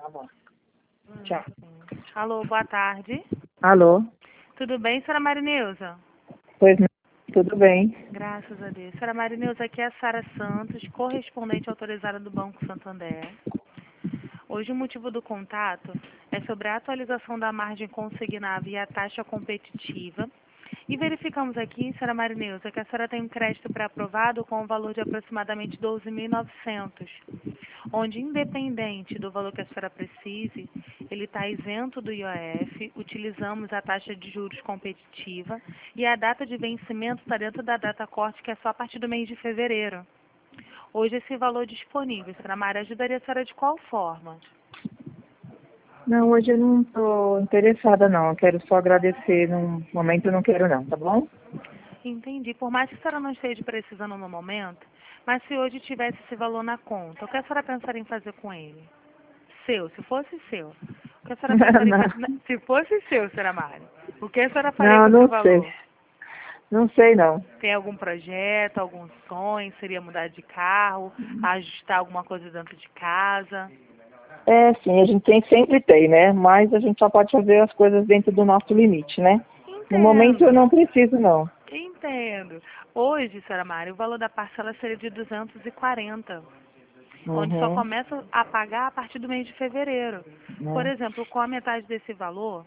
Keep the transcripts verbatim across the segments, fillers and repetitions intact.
Tá bom. Tchau. Alô, boa tarde. Alô? Tudo bem, senhora Marineuza? Pois não, tudo bem. Graças a Deus. Senhora Marineuza, aqui é a Sara Santos, correspondente autorizada do Banco Santander. Hoje o motivo do contato é sobre a atualização da margem consignada e a taxa competitiva. E verificamos aqui, senhora Marineuza, que a senhora tem um crédito pré-aprovado com um valor de aproximadamente doze mil e novecentos, onde, independente do valor que a senhora precise, ele está isento do I O F, utilizamos a taxa de juros competitiva e a data de vencimento está dentro da data corte, que é só a partir do mês de fevereiro. Hoje esse valor disponível, senhora Mari, ajudaria a senhora de qual forma? Não, hoje eu não estou interessada não. Eu quero só agradecer. No momento eu não quero não, tá bom? Entendi. Por mais que a senhora não esteja precisando no momento, mas se hoje tivesse esse valor na conta, o que a senhora pensaria em fazer com ele? Seu, se fosse seu. O que a senhora pensaria em fazer? Se fosse seu, senhora Mari, o que a senhora faria Não, com esse não sei. valor? Não sei não. Tem algum projeto, algum sonho? Seria mudar de carro, ajustar alguma coisa dentro de casa? É, sim, a gente tem, sempre tem, né? Mas a gente só pode fazer as coisas dentro do nosso limite, né? No momento eu Entendo. não preciso não. Entendo. Hoje, senhora Mari, o valor da parcela seria de duzentos e quarenta, onde só Uhum. começa a pagar a partir do mês de fevereiro. Por Né? exemplo, com a metade desse valor,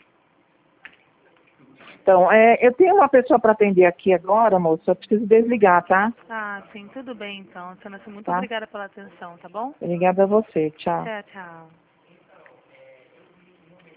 Então, é, eu tenho uma pessoa para atender aqui agora, moça. Eu preciso desligar, tá? ah, sim, tudo bem então. Senhora, muito Tá? obrigada pela atenção, tá bom? Obrigada a você. Tchau. Tchau, tchau.